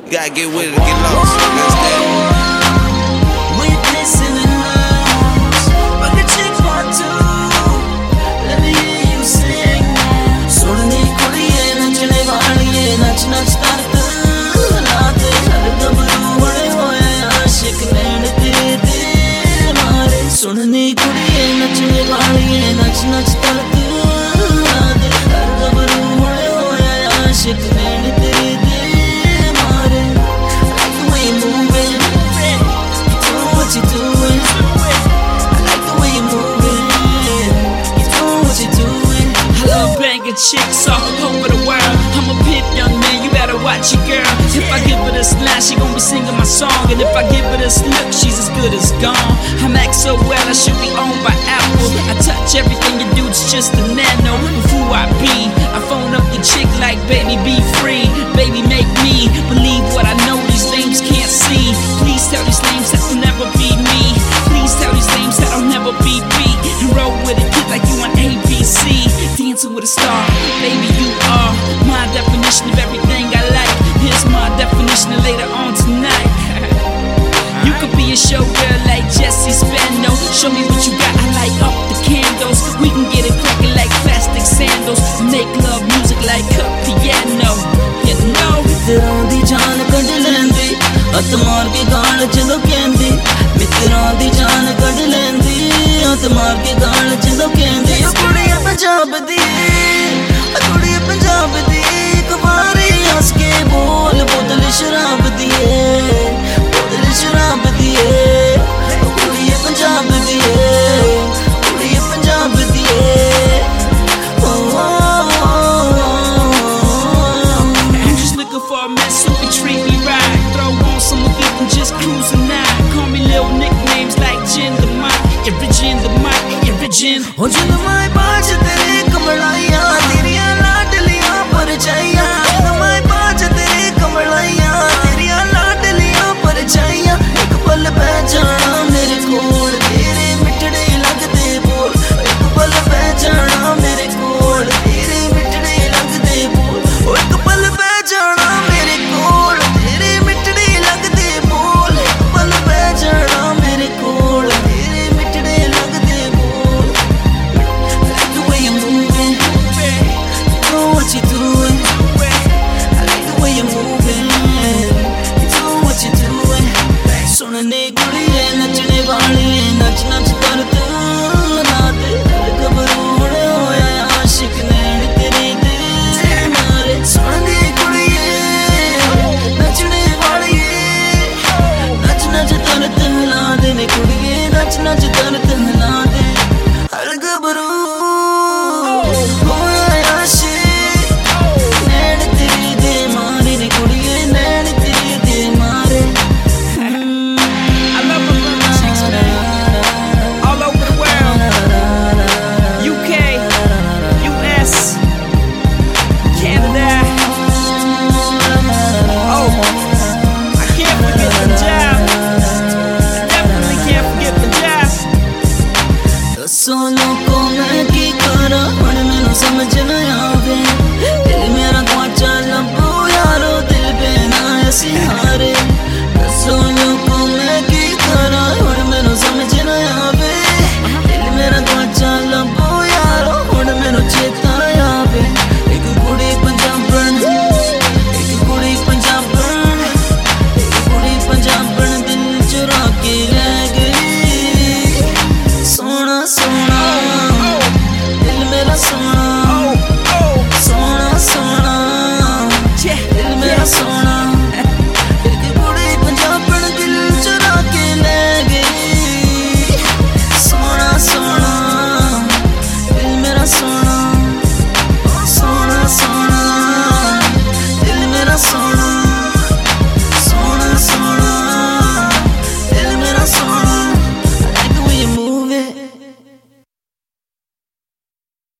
Gotta get with it to get lost. That's that. Witness in the house, Bucket Chick Part 2. Let me hear you sing. सोड़ने कुड़िये नचने वालिये नच नच तरत लाते हर गबरू बड़े होए आशिक नैन तेरे दे मारे सोड़ने कुड़िये नचने वालिये नच नच तरत लाते हर गबरू बड़े होए आशिक नैन तेरे दे मारे like the way you moving, you doing what you doing. I like the way you moving, you doing what you doing. I love banging chicks all over the world. I'm a pimp, young man, you better watch your girl. If I give her this line, she gon' be singing my song. And if I give her this look, she's as good as gone. I act so well, I should be owned by Apple. I touch everything you do, it's just a nano of who I be. I phone up your chick like, baby, be free. Baby, make me believe what I know these lames can't see. Please tell these lames that will never be me. Please tell these lames that I'll never be beat. And roll with it, kid, like you on ABC. Dancing with a star, baby, you are my definition of everything I like. Here's my definition of later on tonight. You could be a showgirl like Jessie Spano. Show me what you got, I light up the candles. We can get it cracking like plastic sandals. Make love music like a piano. You know मित्रों दी जान कढ़ लेंदी हथ मार के गाल चलो कहंदी मित्रों दी जान कढ़ लेंदी हथ मार के गाल चलो कहंदी कुड़िया पंजाब दी कुड़िया पंजाब दी कुमारी हंस के बोल बोतल शराब दी बोतल शराब दी कुड़िया पंजाब दी कुड़िया पंजाब दी for a mess who can treat me right. Throw on some of them just cruising now. Call me little nicknames like Jin the Mic, Origin the Mic, Origin. हो जिन माय बाज तेरे कमलाइया तेरिया लाडलिया पर जाइया जिन माय बाज तेरे कमलाइया तेरिया लाडलिया पर जाइया एक पल पै जाना मेरे कोल तेरे मिठड़े लगदे बोल एक पल पै जाना मेरे कोल तेरे मिठड़े लगदे बोल एक पल पै जाना मेरे कोल तेरे मिठड़े लगदे बोल एक पल पै जाना मेरे कोल तेरे मिठड़े लगदे बोल like the way you're moving, you know what you're doing. I like the way you're moving, you know what you're doing. सुनने कुड़िये नचने वालिये नच नच करत राते हर गबरू बड़े होए आशिक नैन तेरे दे मारे सुनने कुड़िये नचने वालिये नच नच करत हिला दे ने कुड़िये नच नच करत हिला दे हर गबरू होए आशिक नैन तेरे दे मारे ने कुड़िये नैन तेरे दे मारे I love my brother chicks, man. All over the world. UK, US, Canada. Oh, I can't forget Punjab. Definitely can't forget Punjab. दसो लोगों मैं की करा हुण मैनू समझ न आवे दिल मेरा गुआचा लभो यारो दिल पे ना असी हारे दसो लोगों मैं की करा हुण मैनू समझ न आवे दिल मेरा गुआचा लभो यारो हुण मैनू चेता आवे एक कुड़ी पंजाबण एक कुड़ी पंजाबण एक कुड़ी पंजाबण दिल चुरा के ले गई सोना सोना दिल मेरा सोना सोना सोना दिल मेरा सोना एक कुड़ी पंजाबण दिल चुरा के ले गई सोना सोना दिल मेरा सोना सोना सोना दिल मेरा सोना